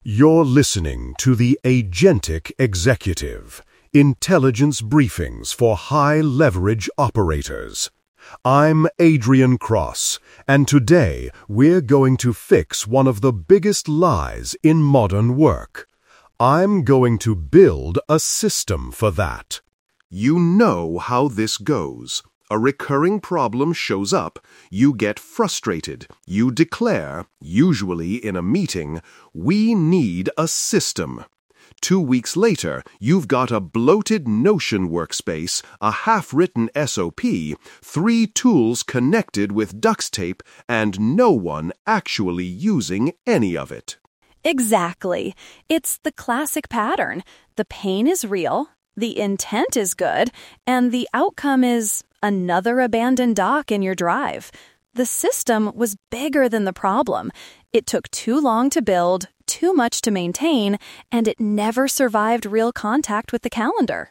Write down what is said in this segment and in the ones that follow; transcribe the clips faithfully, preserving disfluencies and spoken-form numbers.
You're listening to the Agentic Executive, intelligence briefings for high-leverage operators. I'm Adrian Cross, and today we're going to fix one of the biggest lies in modern work. I'm going to build a system for that. You know how this goes. A recurring problem shows up, you get frustrated, you declare, usually in a meeting, we need a system. Two weeks later, you've got a bloated Notion workspace, a half-written S O P, three tools connected with duct tape, and no one actually using any of it. Exactly. It's the classic pattern. The pain is real, the intent is good, and the outcome is another abandoned dock in your drive. The system was bigger than the problem. It took too long to build, too much to maintain, and it never survived real contact with the calendar.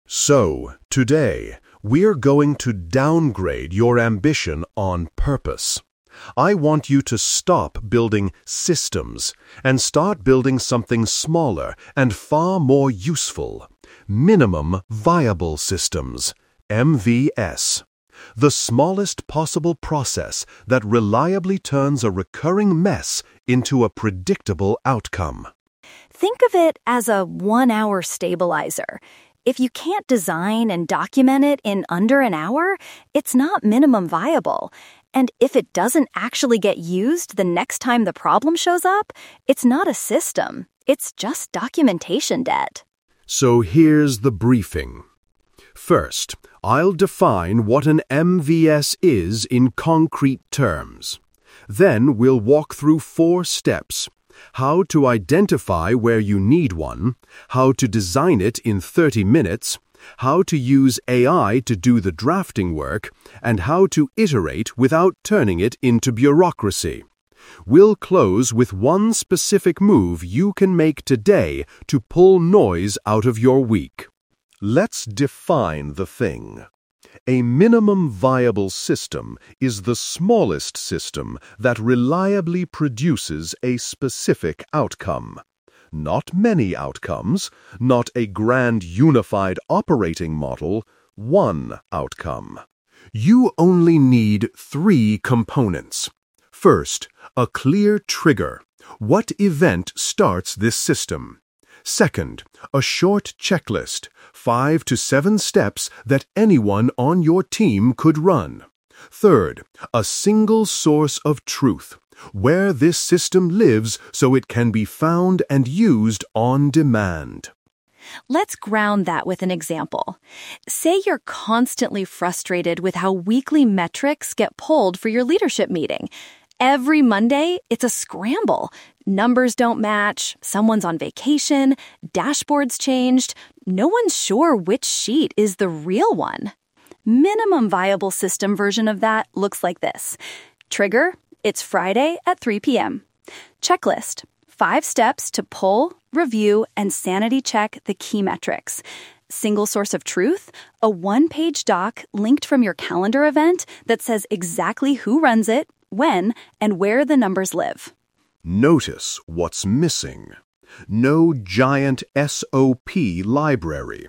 So, today, we're going to downgrade your ambition on purpose. I want you to stop building systems and start building something smaller and far more useful. Minimum Viable Systems, M V S. The smallest possible process that reliably turns a recurring mess into a predictable outcome. Think of it as a one-hour stabilizer. If you can't design and document it in under an hour, it's not minimum viable. And if it doesn't actually get used the next time the problem shows up, it's not a system. It's just documentation debt. So here's the briefing. First, I'll define what an M V S is in concrete terms. Then we'll walk through four steps: how to identify where you need one, how to design it in thirty minutes, how to use A I to do the drafting work, and how to iterate without turning it into bureaucracy. We'll close with one specific move you can make today to pull noise out of your week. Let's define the thing. A minimum viable system is the smallest system that reliably produces a specific outcome. Not many outcomes, not a grand unified operating model, one outcome. You only need three components. First, a clear trigger. What event starts this system? Second, a short checklist, five to seven steps that anyone on your team could run. Third, a single source of truth, where this system lives so it can be found and used on demand. Let's ground that with an example. Say you're constantly frustrated with how weekly metrics get pulled for your leadership meeting. Every Monday, it's a scramble. Numbers don't match, someone's on vacation, dashboards changed. No one's sure which sheet is the real one. Minimum viable system version of that looks like this. Trigger, it's Friday at three p.m. Checklist, five steps to pull, review, and sanity check the key metrics. Single source of truth, a one-page doc linked from your calendar event that says exactly who runs it, when, and where the numbers live. Notice what's missing. No giant S O P library.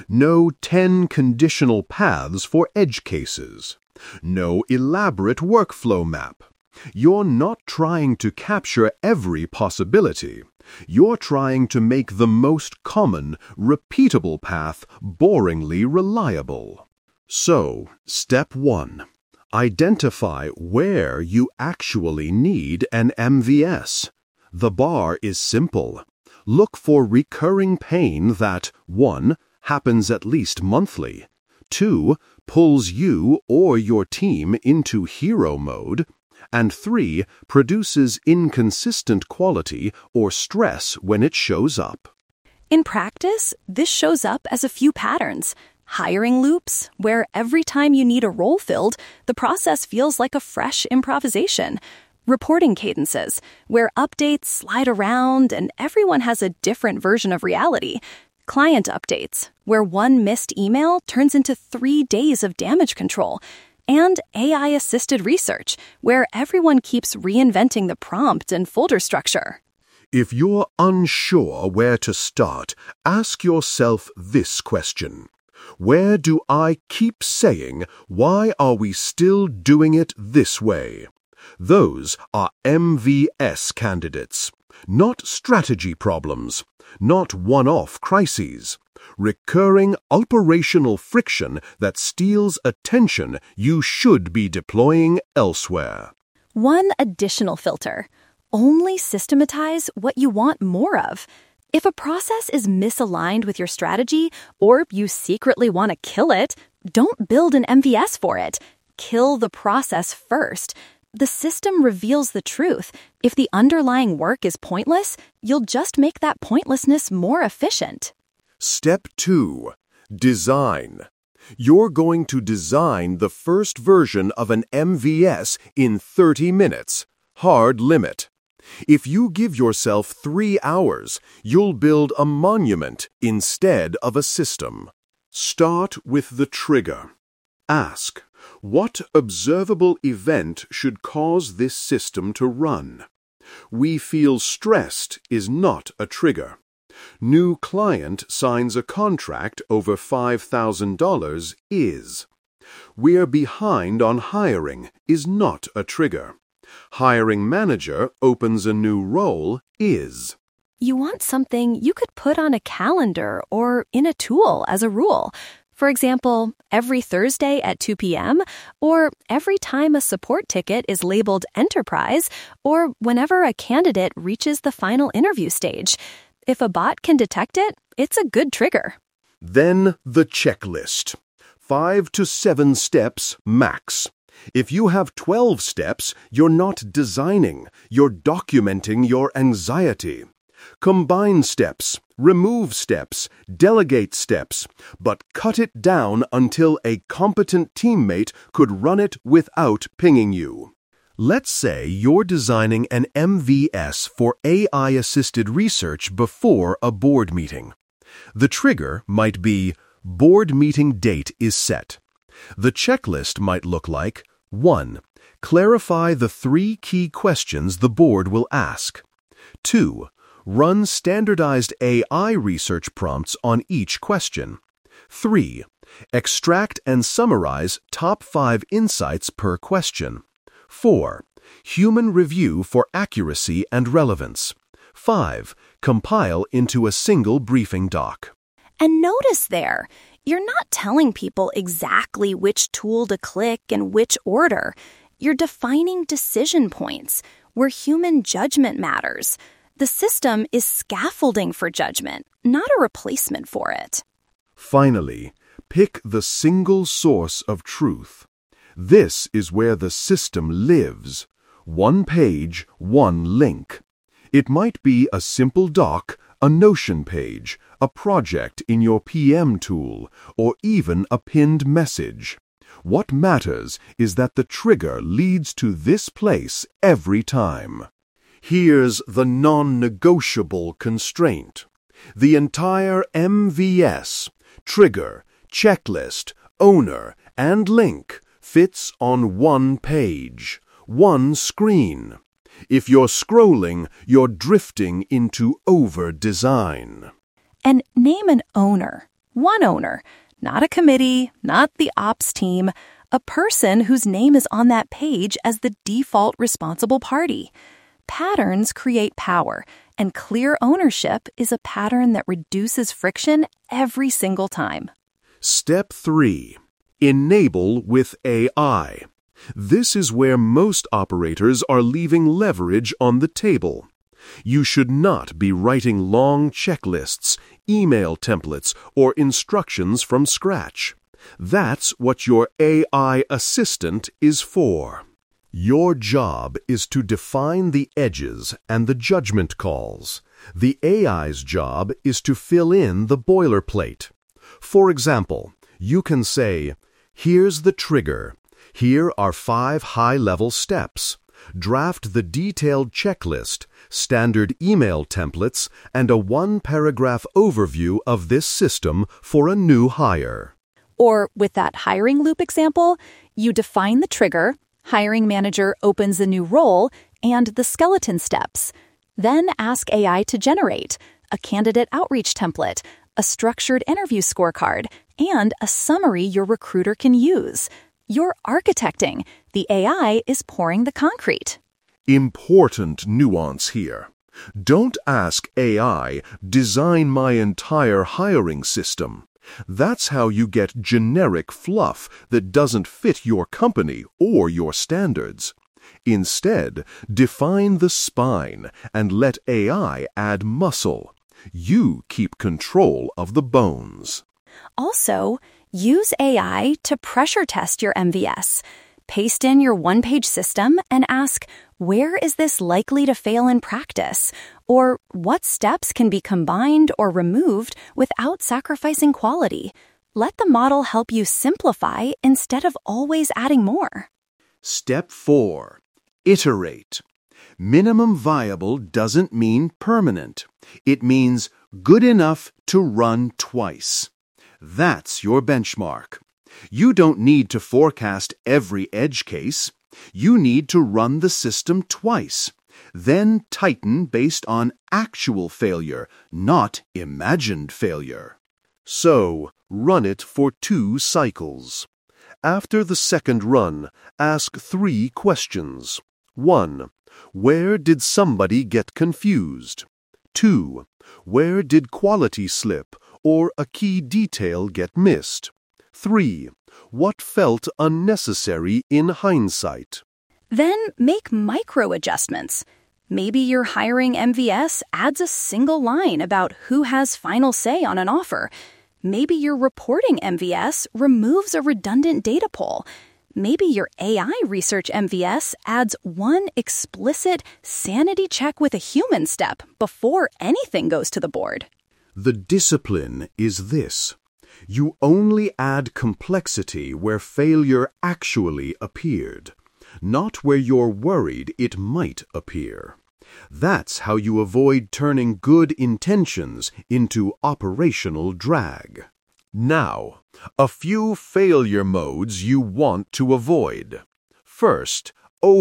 No ten conditional paths for edge cases. No elaborate workflow map. You're not trying to capture every possibility. You're trying to make the most common, repeatable path boringly reliable. So, step one. Identify where you actually need an M V S. The bar is simple. Look for recurring pain that, one, happens at least monthly, two, pulls you or your team into hero mode, and three, produces inconsistent quality or stress when it shows up. In practice, this shows up as a few patterns. Hiring loops, where every time you need a role filled, the process feels like a fresh improvisation. Reporting cadences, where updates slide around and everyone has a different version of reality. Client updates, where one missed email turns into three days of damage control. And A I-assisted research, where everyone keeps reinventing the prompt and folder structure. If you're unsure where to start, ask yourself this question. Where do I keep saying, why are we still doing it this way? Those are M V S candidates, not strategy problems, not one-off crises. Recurring operational friction that steals attention you should be deploying elsewhere. One additional filter. Only systematize what you want more of. If a process is misaligned with your strategy, or you secretly want to kill it, don't build an M V S for it. Kill the process first. The system reveals the truth. If the underlying work is pointless, you'll just make that pointlessness more efficient. Step two. Design. You're going to design the first version of an M V S in thirty minutes. Hard limit. If you give yourself three hours, you'll build a monument instead of a system. Start with the trigger. Ask, what observable event should cause this system to run? We feel stressed is not a trigger. New client signs a contract over five thousand dollars is. We're behind on hiring is not a trigger. Hiring manager opens a new role is. You want something you could put on a calendar or in a tool as a rule. For example, every Thursday at two p.m., or every time a support ticket is labeled enterprise, or whenever a candidate reaches the final interview stage. If a bot can detect it, it's a good trigger. Then the checklist. Five to seven steps max. If you have twelve steps, you're not designing, you're documenting your anxiety. Combine steps, remove steps, delegate steps, but cut it down until a competent teammate could run it without pinging you. Let's say you're designing an M V S for A I-assisted research before a board meeting. The trigger might be, board meeting date is set. The checklist might look like, one. Clarify the three key questions the board will ask. two. Run standardized A I research prompts on each question. three. Extract and summarize top five insights per question. four. Human review for accuracy and relevance. five. Compile into a single briefing doc. And notice there, you're not telling people exactly which tool to click and which order. You're defining decision points where human judgment matters. The system is scaffolding for judgment, not a replacement for it. Finally, pick the single source of truth. This is where the system lives. One page, one link. It might be a simple doc, a Notion page, a project in your P M tool, or even a pinned message. What matters is that the trigger leads to this place every time. Here's the non-negotiable constraint. The entire M V S, trigger, checklist, owner, and link fits on one page, one screen. If you're scrolling, you're drifting into over-design. And name an owner, one owner, not a committee, not the ops team, a person whose name is on that page as the default responsible party. Patterns create power, and clear ownership is a pattern that reduces friction every single time. Step three. Enable with A I. This is where most operators are leaving leverage on the table. You should not be writing long checklists, email templates, or instructions from scratch. That's what your A I assistant is for. Your job is to define the edges and the judgment calls. The A I's job is to fill in the boilerplate. For example, you can say, here's the trigger. Here are five high-level steps. Draft the detailed checklist, standard email templates, and a one-paragraph overview of this system for a new hire. Or with that hiring loop example, you define the trigger, hiring manager opens a new role, and the skeleton steps. Then ask A I to generate a candidate outreach template, a structured interview scorecard, and a summary your recruiter can use. You're architecting. The A I is pouring the concrete. Important nuance here. Don't ask A I, design my entire hiring system. That's how you get generic fluff that doesn't fit your company or your standards. Instead, define the spine and let A I add muscle. You keep control of the bones. Also, use A I to pressure test your M V S. Paste in your one-page system and ask, where is this likely to fail in practice? Or what steps can be combined or removed without sacrificing quality? Let the model help you simplify instead of always adding more. Step four. Iterate. Minimum viable doesn't mean permanent. It means good enough to run twice. That's your benchmark. You don't need to forecast every edge case. You need to run the system twice. Then tighten based on actual failure, not imagined failure. So, run it for two cycles. After the second run, ask three questions. one. Where did somebody get confused? two. Where did quality slip or a key detail get missed? three. What felt unnecessary in hindsight? Then make micro adjustments. Maybe your hiring M V S adds a single line about who has final say on an offer. Maybe your reporting M V S removes a redundant data poll. Maybe your A I research M V S adds one explicit sanity check with a human step before anything goes to the board. The discipline is this. You only add complexity where failure actually appeared, not where you're worried it might appear. That's how you avoid turning good intentions into operational drag. Now, a few failure modes you want to avoid. First,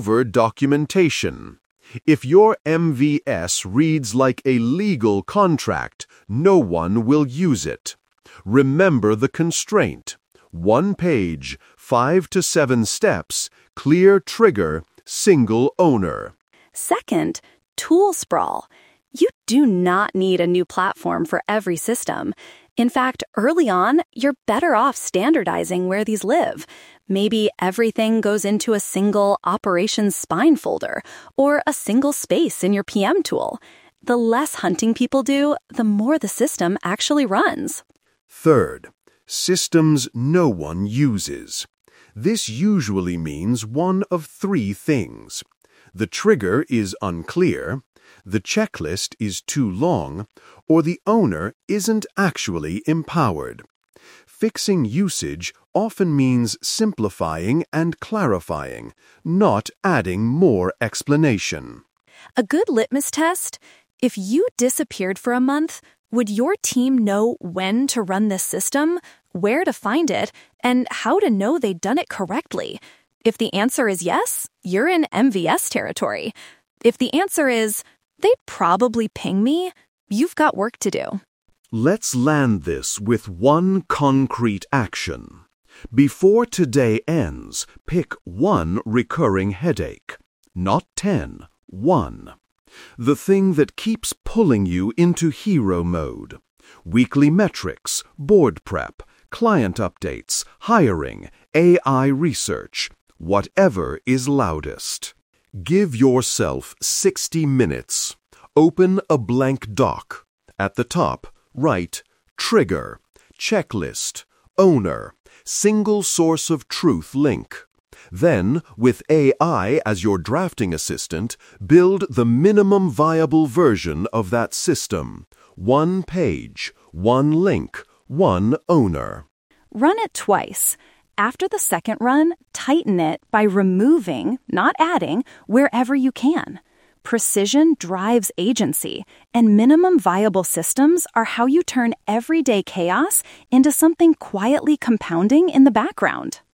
over-documentation. If your M V S reads like a legal contract, no one will use it. Remember the constraint. One page, five to seven steps, clear trigger, single owner. Second, tool sprawl. You do not need a new platform for every system. In fact, early on, you're better off standardizing where these live. Maybe everything goes into a single operations spine folder or a single space in your P M tool. The less hunting people do, the more the system actually runs. Third, systems no one uses. This usually means one of three things. The trigger is unclear, the checklist is too long, or the owner isn't actually empowered. Fixing usage often means simplifying and clarifying, not adding more explanation. A good litmus test: if you disappeared for a month, would your team know when to run this system, where to find it, and how to know they'd done it correctly? If the answer is yes, you're in M V S territory. If the answer is, they'd probably ping me, you've got work to do. Let's land this with one concrete action. Before today ends, pick one recurring headache. Not ten, one. The thing that keeps pulling you into hero mode. Weekly metrics, board prep, client updates, hiring, A I research, whatever is loudest. Give yourself sixty minutes. Open a blank doc. At the top, write trigger, checklist, owner, single source of truth link. Then, with A I as your drafting assistant, build the minimum viable version of that system. One page, one link, one owner. Run it twice. After the second run, tighten it by removing, not adding, wherever you can. Precision drives agency, and minimum viable systems are how you turn everyday chaos into something quietly compounding in the background.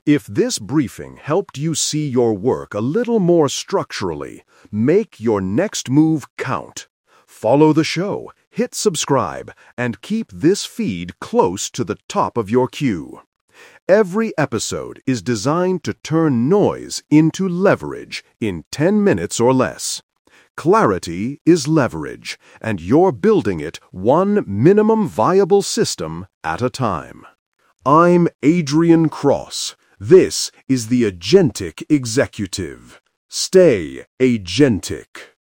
If this briefing helped you see your work a little more structurally, make your next move count. Follow the show, hit subscribe, and keep this feed close to the top of your queue. Every episode is designed to turn noise into leverage in ten minutes or less. Clarity is leverage, and you're building it one minimum viable system at a time. I'm Adrian Cross. This is the Agentic Executive. Stay agentic.